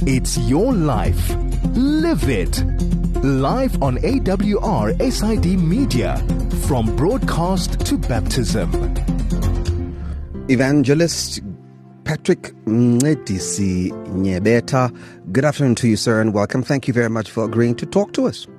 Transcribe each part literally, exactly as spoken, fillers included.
It's your life. Live it. Live on A W R S I D Media. From broadcast to baptism. Evangelist Patrick Mncedisi Nyebeta, good afternoon to you, sir, and welcome. Thank you very much for agreeing to talk to us.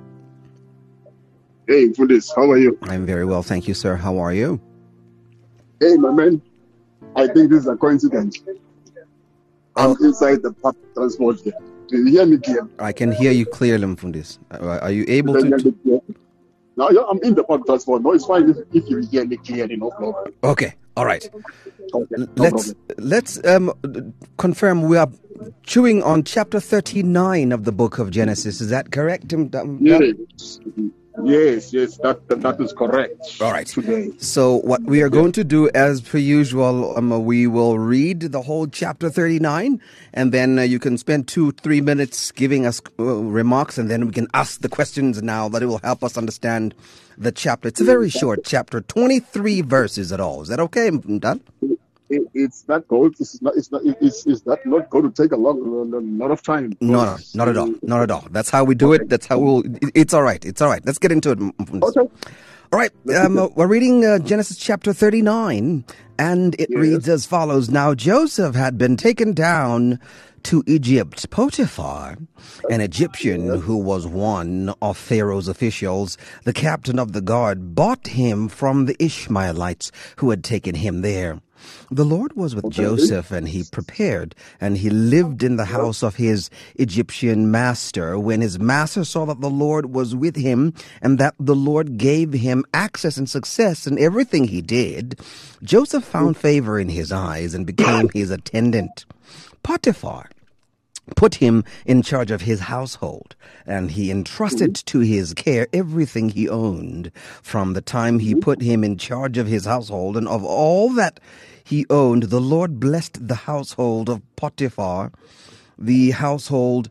Hey, Fundis, how are you? I'm very well, thank you, sir. How are you? Hey, my man, I think this is a coincidence. I'm oh. inside the public transport here. Do you hear me clearly? I can hear you clearly, Mfundis. Are you able to... T- no, yeah, I'm in the public transport. No, it's fine if, if you hear me clearly, no problem. Okay, all right. Okay, no let's problem. let's um, confirm we are chewing on chapter thirty-nine of the book of Genesis. Is that correct? Yes, yes, yes that, that, that is correct. All right. Today. So what we are going to do, as per usual, um, we will read the whole chapter thirty-nine, and then uh, you can spend two, three minutes giving us uh, remarks, and then we can ask the questions now that it will help us understand the chapter. It's a very short chapter, twenty-three verses at all. Is that okay, Dan? It, it's not going. It's not. It's not. It's, it's not, not going to take a long, a lot of time. No, no, not at all. Not at all. That's how we do okay. it. That's how we'll. It's all right. It's all right. Let's get into it. Okay. All right. Um, uh, we're reading uh, Genesis chapter thirty-nine, and it yes. reads as follows: Now Joseph had been taken down to Egypt. Potiphar, an Egyptian who was one of Pharaoh's officials, the captain of the guard, bought him from the Ishmaelites who had taken him there. The Lord was with Joseph, and he prepared, and he lived in the house of his Egyptian master. When his master saw that the Lord was with him, and that the Lord gave him access and success in everything he did, Joseph found favor in his eyes and became his attendant. Potiphar put him in charge of his household, and he entrusted to his care everything he owned. From the time he put him in charge of his household and of all that he owned, the Lord blessed the household of Potiphar, the household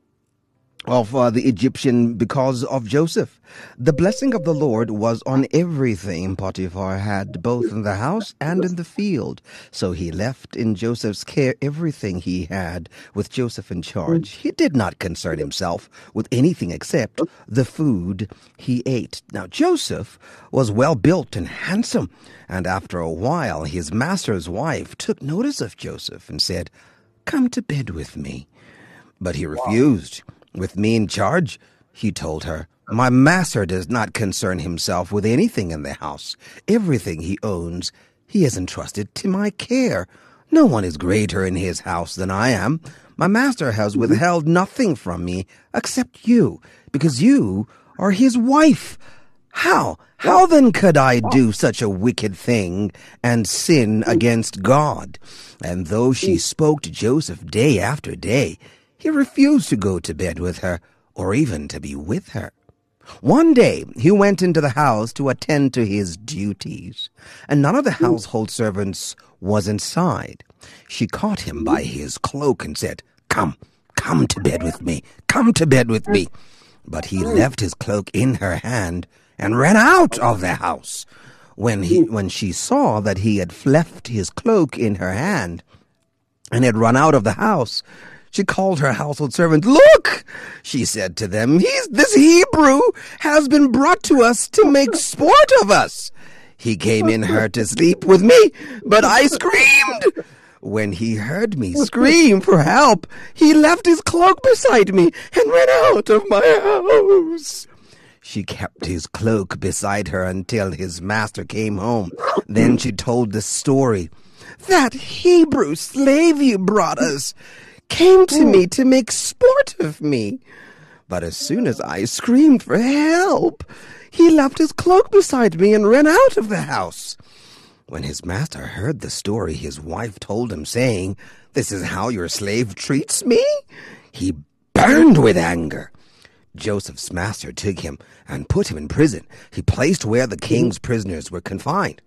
of uh, the Egyptian, because of Joseph. The blessing of the Lord was on everything Potiphar had, both in the house and in the field. So he left in Joseph's care everything he had, with Joseph in charge. He did not concern himself with anything except the food he ate. Now Joseph was well built and handsome, and after a while his master's wife took notice of Joseph and said, "Come to bed with me." But he refused. "With me in charge," he told her, "my master does not concern himself with anything in the house. Everything he owns, he has entrusted to my care. No one is greater in his house than I am. My master has withheld nothing from me except you, because you are his wife. How? How then could I do such a wicked thing and sin against God?" And though she spoke to Joseph day after day, he refused to go to bed with her or even to be with her. One day he went into the house to attend to his duties, and none of the household servants was inside. She caught him by his cloak and said, "Come, come to bed with me, come to bed with me." But he left his cloak in her hand and ran out of the house. When he, when she saw that he had left his cloak in her hand and had run out of the house, she called her household servants. "Look," she said to them, He's, this Hebrew has been brought to us to make sport of us. He came in her to sleep with me, but I screamed. When he heard me scream for help, he left his cloak beside me and ran out of my house." She kept his cloak beside her until his master came home. Then she told the story. "That Hebrew slave you brought us came to me to make sport of me. But as soon as I screamed for help, he left his cloak beside me and ran out of the house." When his master heard the story, his wife told him, saying, "This is how your slave treats me?" He burned with anger. Joseph's master took him and put him in prison. He placed where the king's prisoners were confined.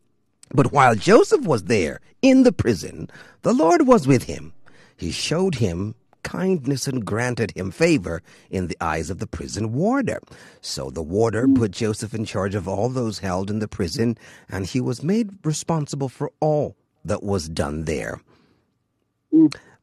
But while Joseph was there in the prison, the Lord was with him. He showed him kindness and granted him favor in the eyes of the prison warder. So the warder put Joseph in charge of all those held in the prison, and he was made responsible for all that was done there.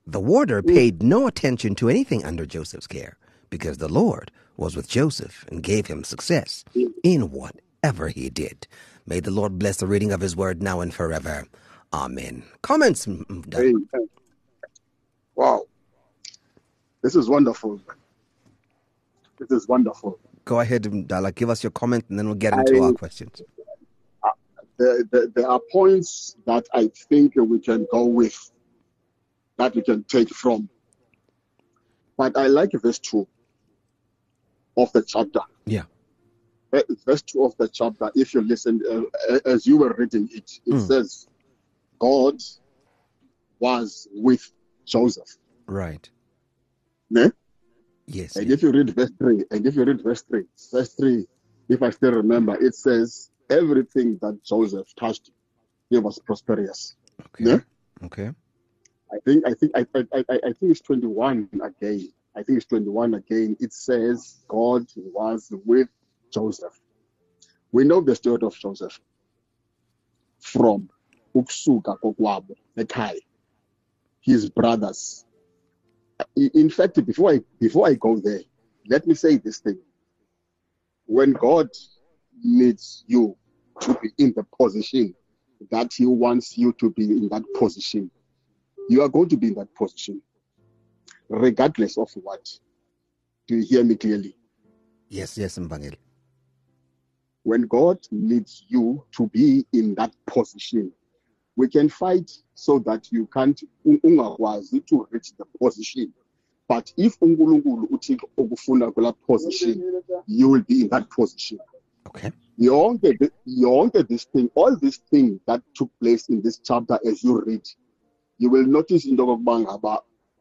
The warder paid no attention to anything under Joseph's care because the Lord was with Joseph and gave him success in whatever he did. May the Lord bless the reading of his word now and forever. Amen. Comments? Amen. Wow. This is wonderful. This is wonderful. Go ahead, Mdala. Give us your comment and then we'll get into I, our questions. Uh, there, there, there are points that I think we can go with, that we can take from. But I like verse two of the chapter. Yeah. Verse two of the chapter, if you listen, uh, as you were reading it, it mm. says, God was with Joseph. Right. Ne? Yes. And yes. if you read verse three, and if you read verse three, verse three, if I still remember, it says, everything that Joseph touched, he was prosperous. Okay. Ne? Okay. I think I think I, I I I think it's twenty-one again. I think it's twenty-one again. It says God was with Joseph. We know the story of Joseph from ukusuka kokwabo ekhaya, his brothers. In fact, before I before I go there, let me say this thing. When God needs you to be in the position that He wants you to be in that position, you are going to be in that position, regardless of what. Do you hear me clearly? Yes, yes, Mbangeli. When God needs you to be in that position, we can fight so that you can't ungakwazi to reach the position. But if uNkulunkulu uthi ukufuna kula position, you will be in that position. Okay. Yonke yonke this thing, all these things that took place in this chapter as you read, you will notice in the Bangaba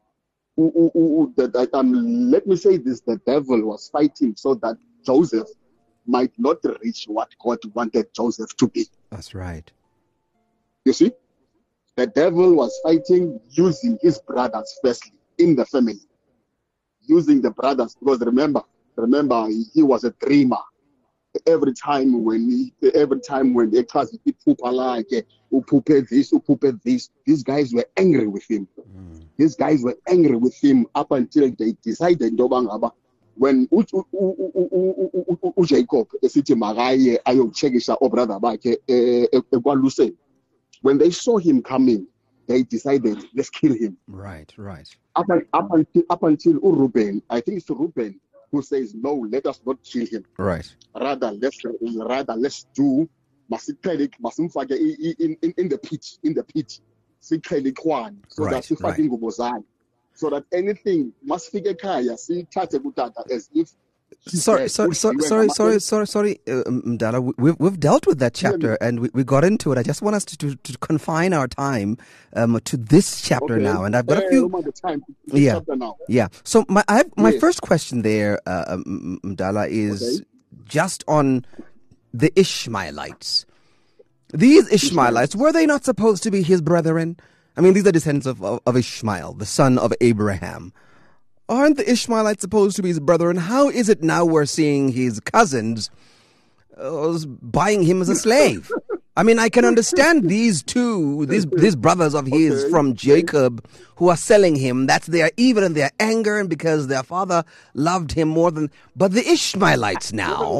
that um, let me say this: the devil was fighting so that Joseph might not reach what God wanted Joseph to be. That's right. You see, the devil was fighting using his brothers firstly in the family, using the brothers because remember, remember he was a dreamer. Every time when he, every time when they class people like upupe this, upupe this, these guys were angry with him. Mm. These guys were angry with him up until they decided when u, u, u, u, u, u, Jacob esithi makaye ayokuchekisha obrother bakhe eKwaLuseni. When they saw him coming, they decided, let's kill him. Right, right. Up, up until up until Reuben, I think it's Reuben who says, no, let us not kill him. Right. Rather, let's rather let's do masikele masimfake in in in the pit, in the pit. Sikele kwan so right, that sifake ingubo zakhe. So that anything must figure kaya sithathe kutata as if Sorry, sorry, sorry, sorry, sorry, sorry, sorry, uh, Mdala. We've we've dealt with that chapter and we, we got into it. I just want us to, to, to confine our time um, to this chapter okay. now, and I've got uh, a few. The time yeah, now. yeah. So my I have, my yes. first question there, uh, Mdala, is okay. just on the Ishmaelites. These Ishmaelites, were they not supposed to be his brethren? I mean, these are descendants of, of, of Ishmael, the son of Abraham. Aren't the Ishmaelites supposed to be his brethren? How is it now we're seeing his cousins uh, buying him as a slave? I mean, I can understand these two, these these brothers of his okay. from Jacob who are selling him. That's their evil and their anger, and because their father loved him more than. But the Ishmaelites now.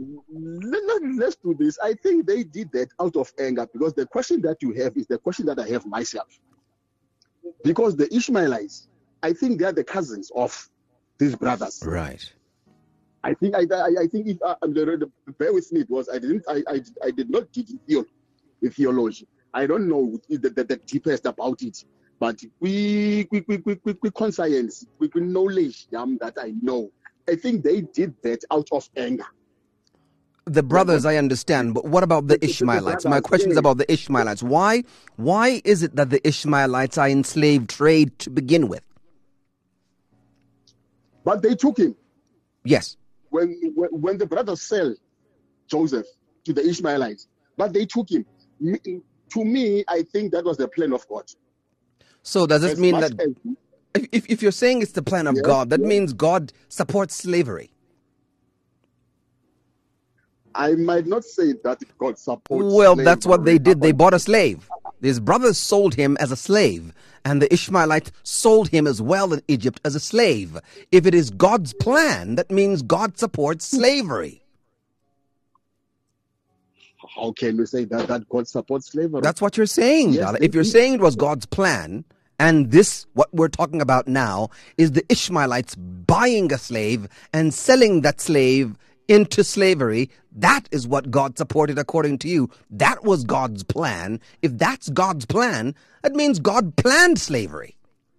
Let's do this. I think they did that out of anger because the question that you have is the question that I have myself. Because the Ishmaelites, I think they are the cousins of these brothers. Right. I think I I, I think if uh, bear with me, it was I didn't I I, I did not do the theology. I don't know the, the, the deepest about it, but we we we we we, we conscience, we, we knowledge um, that I know. I think they did that out of anger. The brothers, I understand, but what about the Ishmaelites? My question is about the Ishmaelites. Why why is it that the Ishmaelites are in slave trade to begin with? But they took him. Yes. When, when when the brothers sell Joseph to the Ishmaelites, but they took him. To me, I think that was the plan of God. So does this as mean that as, if if you're saying it's the plan of yes, God, that yes. means God supports slavery? I might not say that God supports Well, slavery. that's what they did. They bought a slave. His brothers sold him as a slave, and the Ishmaelites sold him as well in Egypt as a slave. If it is God's plan, that means God supports slavery. How can we say that, that God supports slavery? That's what you're saying, Yes, Dala. If you're it- saying it was God's plan, and this, what we're talking about now, is the Ishmaelites buying a slave and selling that slave into slavery, that is what God supported according to you. That was God's plan. If that's God's plan, that means God planned slavery.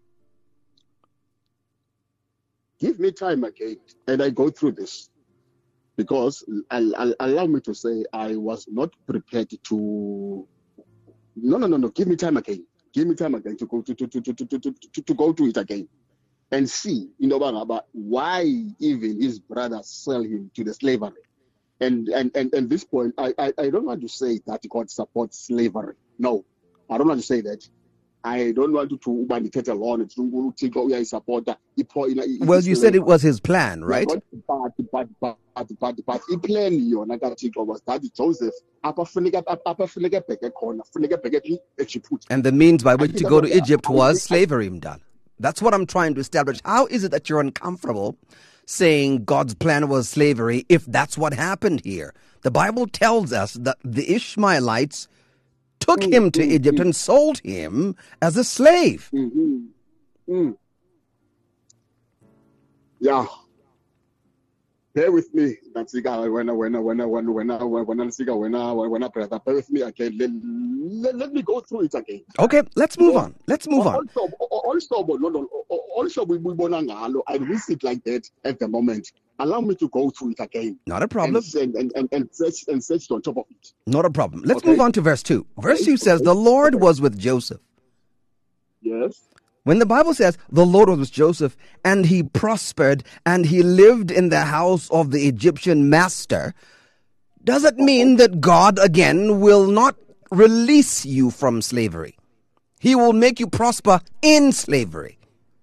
Give me time again, and I go through this. Because, I'll, I'll, allow me to say, I was not prepared to... No, no, no, no, give me time again. Give me time again to go to, to, to, to, to, to, to, to go to it again. And see, you know, about why even his brothers sell him to the slavery. And and and at this point, I, I, I don't want to say that God supports slavery. No, I don't want to say that. I don't want to to bandicate alone. To take out your support that. Well, you said it was his plan, right? But but but but but but he plan you na ka Thixo was that Joseph apa funeka apa funeka bheke khona funeka bheke eGypt. And the means by which to go to Egypt was slavery, Mdala. That's what I'm trying to establish. How is it that you're uncomfortable saying God's plan was slavery if that's what happened here? The Bible tells us that the Ishmaelites took Mm, him to mm, Egypt mm. and sold him as a slave. Mm-hmm. Mm. Yeah. Bear with me. That's when I when I when I when I when I when I when I when I when I brother. Bear with me again. Let, let, let me go through it again. Okay, let's move on. Let's move on. Also, also, no, no, also we we I miss it like that at the moment. Allow me to go through it again. Not a problem. And and and, and search and search on top of it. Not a problem. Let's Okay. move on to verse two. Verse Okay. two says, the Lord was with Joseph. Yes. When the Bible says the Lord was with Joseph and he prospered and he lived in the house of the Egyptian master, does it mean that God again will not release you from slavery? He will make you prosper in slavery.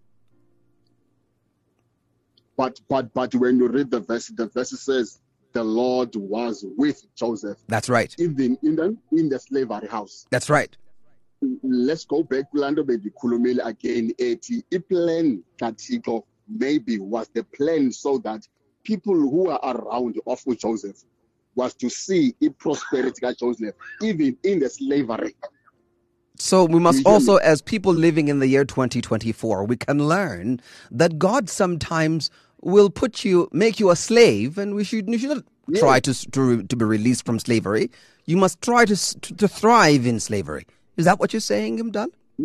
But but but when you read the verse, the verse says the Lord was with Joseph, That's right. even in the in the slavery house. That's right. Let's go back to Lando baby Kulumile again. eighty. A plan Kathixo maybe was the plan so that people who are around of Joseph was to see a prosperity of Joseph, even in the slavery. So we must You hear also, me? as people living in the year twenty twenty-four, we can learn that God sometimes will put you, make you a slave, and we should, you should not Yeah. try to, to to be released from slavery. You must try to to, to thrive in slavery. Is that what you're saying, Mdala?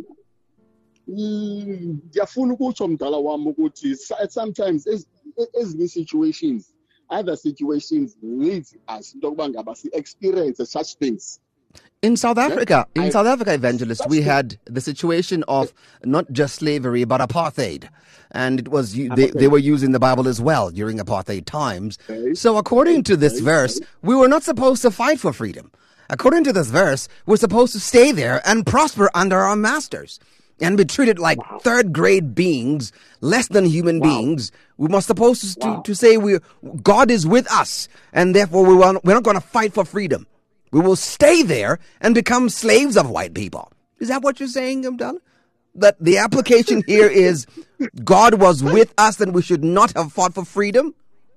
Mm, ndiyafuna ukutsho mdala wami ukuthi sa- sometimes ez- ezinye situations, other situations lead us into yokuba ngaba si-experience such things. In South Africa, in I- South Africa, evangelist, That's we the- had the situation of not just slavery but apartheid, and it was you- they, Apartheid. they were using the Bible as well during apartheid times. Okay. So, according to this Okay. verse, we were not supposed to fight for freedom. According to this verse, we're supposed to stay there and prosper under our masters and be treated like third-grade beings, less than human Wow. beings. We must supposed to, to, Wow. to say we God is with us, and therefore we will, we're not going to fight for freedom. We will stay there and become slaves of white people. Is that what you're saying, Mdala? That the application here is God was with us and we should not have fought for freedom?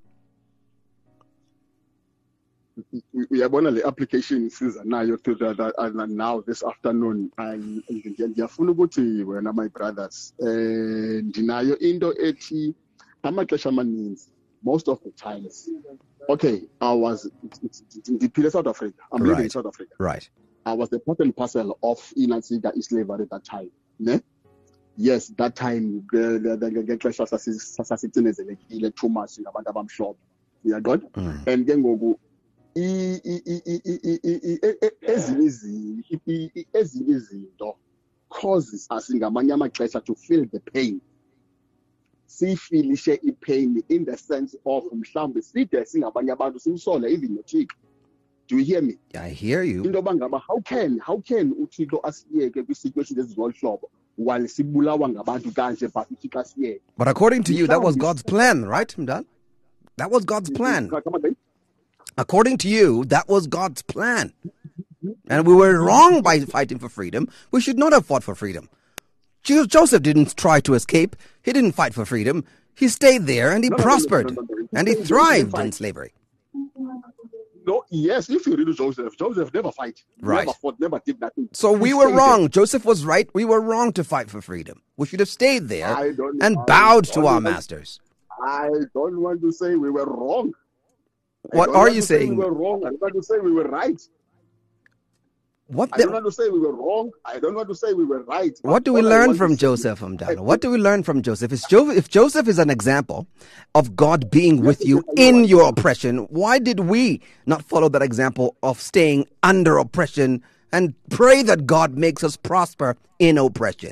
Uyabona le application siza nayo to the, the, uh, now this afternoon. And ndiyafuna ukuthi wena my brothers, eh ndinayo into ethi amaxesha amaninzi, most of the times. Okay, I was ndiphile South Africa. I'm living in Right. South Africa. Right. I was the part and parcel of Inatsiga slavery at that time. Ne? Yes, that time the the the ngexesha sasithinezelekile too much ngabantu abamhlophe. Uyaqonda? Mm. And ke ngoku i- i- i- i- i- i- i- i- i- ezinye izi- i- i- i- ezinye izinto causes us ngamanye amaxesha to feel the pain. Siyifilishe i-pain in the sense of mhlawumbe side singabanye abantu simsole even noThixo. Do you hear me? I hear you. Into yoba ngaba how can how can uThixo asiyeke kwi-situation ezingolu hlobo while sibulawa ngabantu kanje but uThixo asiyeke? But according to you, that was Mhlawumbi- God's plan, right, Mdala? That was God's plan. Come again? According to you, that was God's plan. And we were wrong by fighting for freedom. We should not have fought for freedom. Jo- Joseph didn't try to escape. He didn't fight for freedom. He stayed there and he No, no, no, prospered. no, no, no, no. And he He didn't thrived fight. in slavery. No, yes, if you read Joseph, Joseph never fight. Right. Never fought, never did nothing. So He we were stayed wrong. Joseph was right. We were wrong to fight for freedom. We should have stayed there I don't- and I bowed to don't our want- masters. there. I don't want to say we were wrong. I What don't are want you to say saying? We were wrong. I don't want to say we were right. What I the- don't want to say we were wrong. I don't want to say we were right. What do we All I learn want from to say- Joseph, Umdana? What do we learn from Joseph? If Jo- if Joseph is an example of God being with you in your oppression, why did we not follow that example of staying under oppression and pray that God makes us prosper in oppression?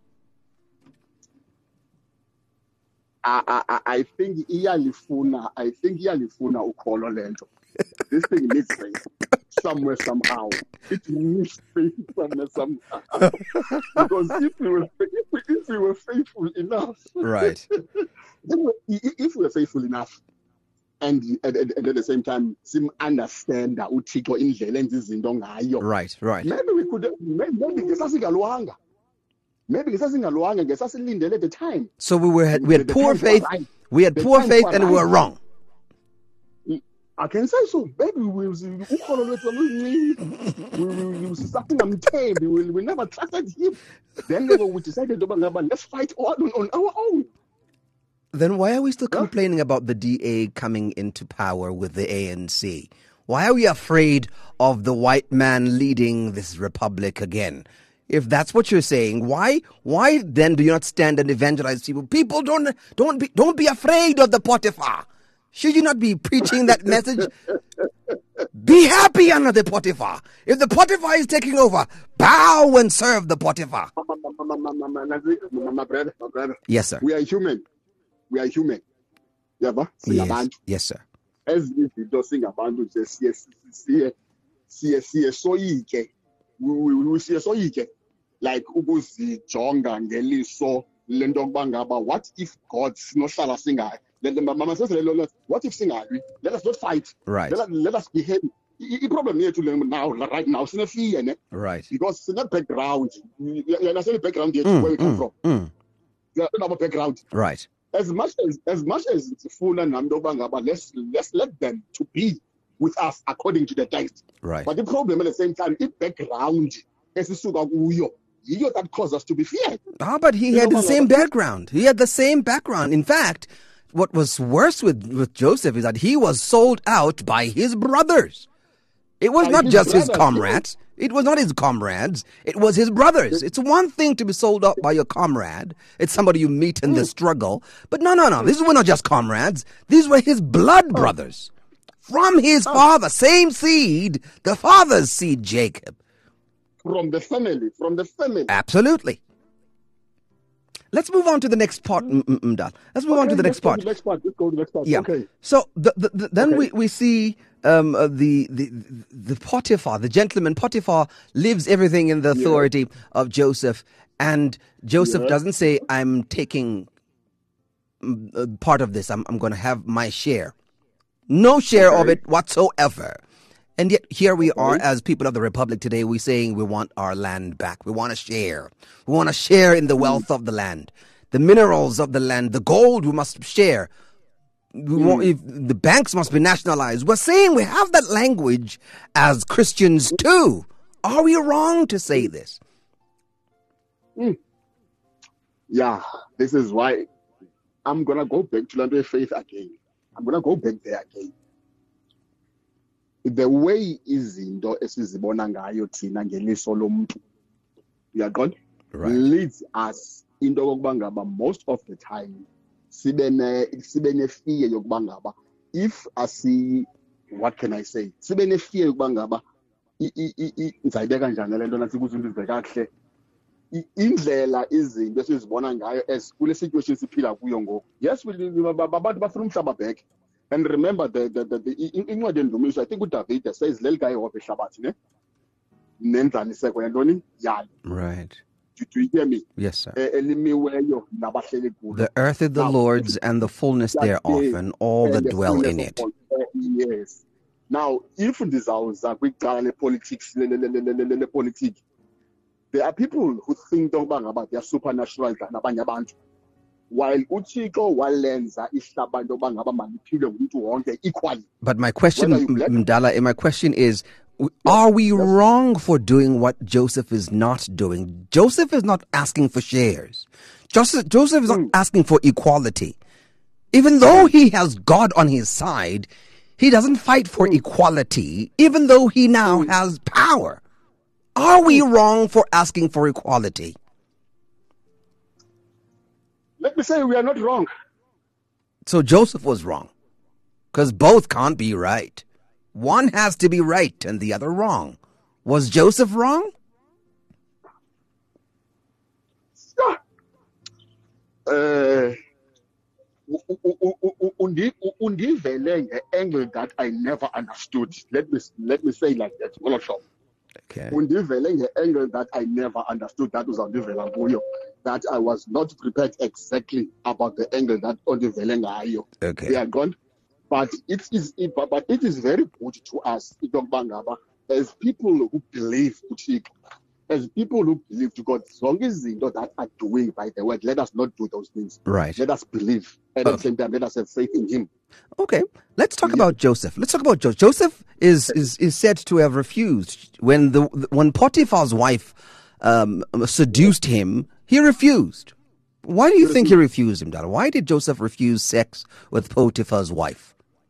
I, I, I- I think iyalifuna. I think iyalifuna ukholo lento. This thing needs faith somewhere somehow. It needs faith somewhere somehow. Because if we were if we, if we were faithful enough, Right. if we were faithful enough, and, and, and, and at the same time, sim understand that uThixo indlela enza izinto ngayo. Right, right. Maybe we could. Maybe ngesasingalwanga. Maybe ngesasingalwanga ngesasilindele at the time. So we were we had The poor times were faith. right. We had The poor times faith were and we were right. wrong. I can say so. Maybe we was ukholo lwethu oluncane. we we we starting amthembi. We we never trusted him. Then we we decided to let's fight on, on our own. Then why are we still complaining about the D A coming into power with the A N C? Why are we afraid of the white man leading this republic again? If that's what you're saying, why why then do you not stand and evangelize people? People don't don't be don't be afraid of the Potiphar. Should you not be preaching that message? Be happy under the Potiphar. If the Potiphar is taking over, bow and serve the Potiphar. My, my, my, my, my, my, my, my brother, my brother. Yes, sir. We are human. We are human. Yaba, Yes, singabantu. yes, sir. Ezinye izinto singabantu nje siye siye siye siye soyike. We we- we siye soyike. Like ukuzijonga ngeliso lento okuba ngaba, what if God sinohlala singayi? Then mama says, what if singayi? Let us not fight. Right. Let, us- let us behave. The problem here to now, right now, sinefear, ne? Right. Because it's not background. You you understand the background here, Mm, where we come mm, from. mm. You understand our background. Right. As much as as much as Funa Namdobanga, but let's let's let them to be with us according to the text. Right. But the problem at the same time, the background is you that caused us to be feared. Ah, but he You had know, the Mama, same but- background. He had the same background. In fact, what was worse with, with Joseph is that he was sold out by his brothers. It was By not his just his brothers, comrades. It was not his comrades. It was his brothers. It's one thing to be sold out by your comrade. It's somebody you meet in Mm. the struggle. But no, no, no. These were not just comrades. These were his blood Oh. brothers. From his father. Same seed. The father's seed, Jacob. From the family, from the family. Absolutely. Let's move on to the next part, mm, mm, mm, Dal. Let's move on to Okay, the next let's go part. to the next part. Let's go to the next part. Yeah. Okay. So the, the, the, then Okay. we, we see um, uh, the, the the Potiphar, the gentleman Potiphar, lives everything in the authority of Joseph, and Joseph Yeah. doesn't say, "I'm taking mm, uh, part of this. I'm I'm going to have my share." No share of Okay. it whatsoever. And yet here we are as people of the Republic today. We're saying we want our land back. We want to share. We want to share in the wealth of the land, the minerals of the land, the gold we must share. We want, if the banks must be nationalized. We're saying we have that language as Christians too. Are we wrong to say this? Yeah, this is why I'm gonna go back to Land Faith again. I'm gonna go back there again. The way izinto esizibona ngayo thina ngeliso lomuntu, uyaqonda, Right. leads us into yokuba ngaba most of the time sibe ne sibe ne fear yokuba ngaba if asi what can I say sibe ne fear yokuba ngaba i- i- i- i- ngizayibeka njani le nto nathi kuthi izinto kahle I- indlela izinto esizibona ngayo as kule situation siphila kuyo ngoku. Yes, we abantu bafuna umhlaba back. And remember the the the, the in- incwadi endumiso, I think uDavid says leli guy wapha ehlabathi ne nenzaniseko yantoni yayo. Right. Do do you hear me? Yes, sir. E- elimiweyo nabahleli kulo. The earth is the Now, Lord's and the fullness that thereof, is- and all that and the dwell fullness in of it. all- uh, Yes. Now, if ndizawuza kwicala le-politics, le-politics, there are people who think about they are supernatural than abanye abantu. While uThixo walenza ihlaba into yoba ngaba maliphile ngumntu wonke equally. But my question, Mdala, my question is, are we yes. wrong for doing what Joseph is not doing? Joseph is not asking for shares. Joseph, Joseph is not mm. asking for equality. Even though he has God on his side, he doesn't fight for mm. equality, even though he now mm. has power. Are we wrong for asking for equality? Let me say we are not wrong. So Joseph was wrong, because both can't be right. One has to be right and the other wrong. Was Joseph wrong? Uh, undivele nge-angle that I never understood. Let me let me say like that. Okay. Undivele nge-angle that I never understood. That was undivela kuyo. That I was not prepared exactly about the angle that undivele ngayo. Okay. They are gone. But it is it, but it is very good to us, as people who believe uThixo, as people who believe to God, as long as they know that are doing by the word, let us not do those things. Right. Let us believe. And at the same time, let us have faith in him. Okay. Let's talk yeah. about Joseph. Let's talk about Joseph. Joseph is, is, is said to have refused. When the when Potiphar's wife um, seduced him, he refused. Why do you think he refused him, Dada? Why did Joseph refuse sex with Potiphar's wife?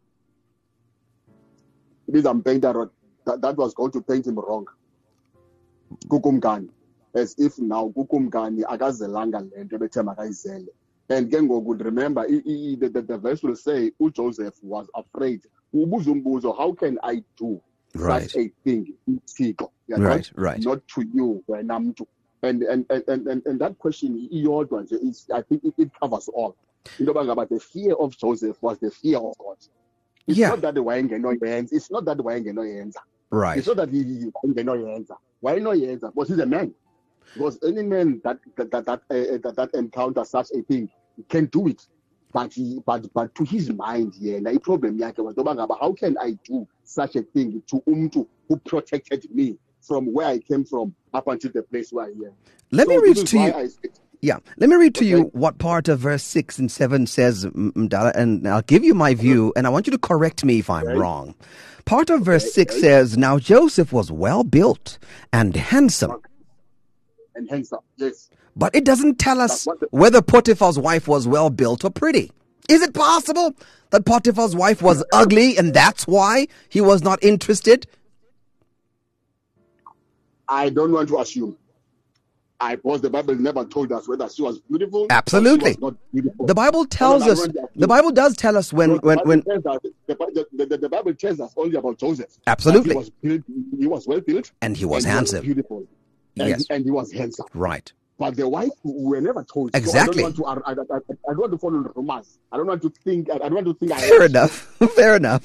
Because I'm painting that, that that was going to paint him wrong. Kukumgani, as if now Kukumgani akazelanga lento bethe makayizele. And then go would remember the, the, the verse will say Joseph was afraid. Ubuzumbuzo, how can I do right. such a thing? Yeah, right, right. Not to you when I'm to and and, and, and, and that question is I think it, it covers all. You know about the fear of Joseph was the fear of God. It's yeah. not that the wine get no hands. It's not that the wine get no hands. Right. It's not that he, he get no hands. Why no hands? Because he's a man. Because any man that that that that, uh, that, that encounters such a thing can do it. But he, but but to his mind, yeah, the problem yake was how can I do such a thing to umtu who protected me from where I came from up until the place where I am. Let so me read to you. I, Yeah, let me read to okay. you what part of verse six and seven says, Mdala, and I'll give you my view, and I want you to correct me if I'm okay. wrong. Part of verse okay. six okay. says, now Joseph was well built and handsome. And handsome, yes. But it doesn't tell us the- whether Potiphar's wife was well built or pretty. Is it possible that Potiphar's wife was ugly and that's why he was not interested? I don't want to assume. I because the Bible never told us whether she was beautiful. Absolutely. Or she was not beautiful. The Bible tells no, no, us. The Bible does tell us when no, when when. Us, the, the, the, the Bible tells us only about Joseph. Absolutely. He was built, he was well built, and he was and handsome. He was beautiful. And, yes. and he was handsome. Right. But the wife, we were never told. Exactly. So I, don't want to, I, I, I don't want to follow the rumors. I don't want to think. I don't want to think. Fair I enough. Fair enough.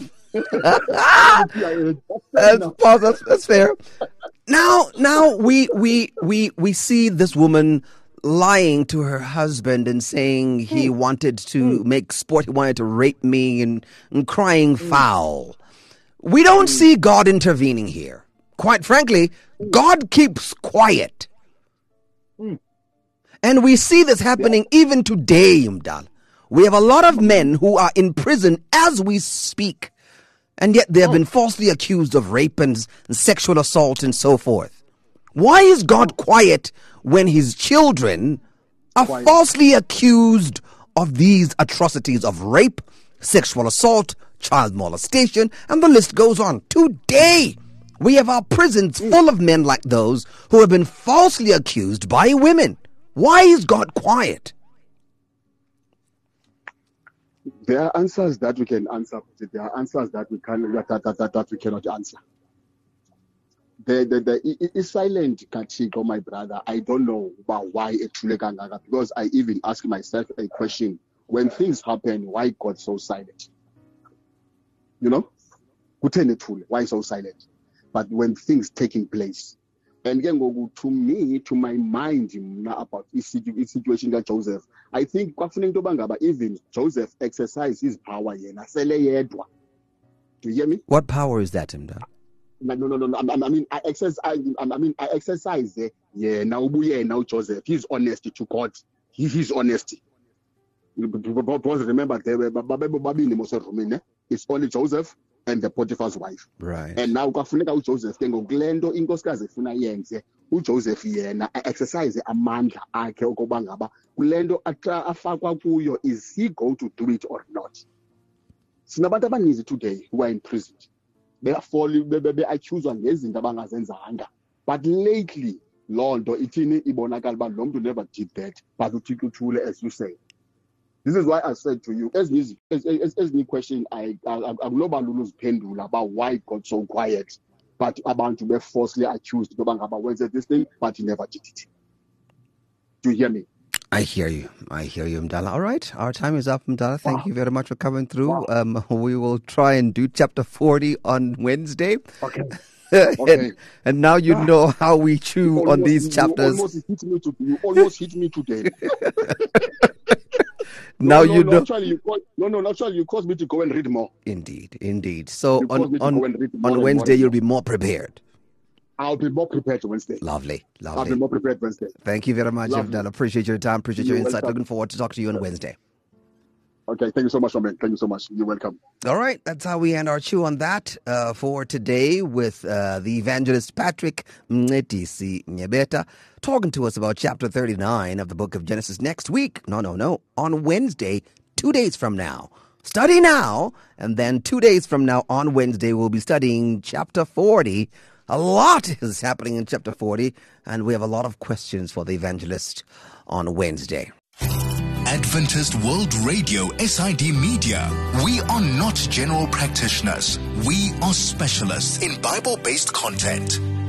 that's, that's, that's fair. Now, now we we we we see this woman lying to her husband and saying he mm. wanted to mm. make sport, he wanted to rape me, and, and crying mm. foul. We don't mm. see God intervening here. Quite frankly, God keeps quiet. Mm. And we see this happening yeah. even today, Mdala. We have a lot of men who are in prison as we speak, and yet they have been falsely accused of rape and, and sexual assault and so forth. Why is God quiet when his children are quiet. falsely accused of these atrocities of rape, sexual assault, child molestation, and the list goes on? Today, we have our prisons full of men like those who have been falsely accused by women. Why is God quiet? There are answers that we can answer. There are answers that we can that, that, that, that we cannot answer. The the the is silent, Kachiko, my brother. I don't know about why it truly Gangaga, because I even ask myself a question: when things happen, why God so silent? You know, why so silent? But when things taking place, and again, to me, to my mind, about this situation that Joseph, I think even Joseph exercised his power. Do you hear me? What power is that, Mdala? No, no, no, no. I, I mean, I exercise. I, I mean, I exercise. Eh, yeah, now, yeah, now Joseph. He's honesty to God. He, he's honesty. Because remember, it's only Joseph and the Potiphar's wife. Right. And now, Joseph, Glendo, Ingoskaze, Funa Yenze, Joseph Yena, exercise amandla akhe ukuba ngaba kulento afakwa kuyo, is he going to do it or not? Sinabantu abaninzi today who are in prison. They are falling, they are accused of ngezinto abangazenzanga. But lately, Lord, itini ibonakala ba lo mntu never did that. But uThixo uthule, as you say. This is why I said to you, as this as as, as the question, I I I'm not pendula about why God so quiet, but about to be falsely accused about when this thing, but he never did it. Do you hear me? I hear you. I hear you, Mdala. All right. Our time is up, Mdala. Thank wow. you very much for coming through. Wow. Um, we will try and do chapter forty on Wednesday. Okay. and, okay. and now you ah. know how we chew almost, on these chapters. You almost hit me, to, you almost hit me today. Now no, no, you no, know. Actually, you call, no, no, actually, you caused me to go and read more. Indeed, indeed. So you on on, on Wednesday, you'll be more prepared. I'll be more prepared Wednesday. Lovely, lovely. I'll be more prepared Wednesday. Thank you very much, Mdala. Appreciate your time. Appreciate You're your insight. welcome. Looking forward to talk to you on Wednesday. Okay, thank you so much, man. Thank you so much. You're welcome. All right, that's how we end our chew on that uh, for today with uh, the evangelist Patrick Mncedisi Nyebeta talking to us about chapter thirty-nine of the book of Genesis next week. No, no, no. On Wednesday, two days from now. Study now, and then two days from now on Wednesday, we'll be studying chapter forty. A lot is happening in chapter forty, and we have a lot of questions for the evangelist on Wednesday. Adventist World Radio S I D Media. We are not general practitioners. We are specialists in Bible-based content.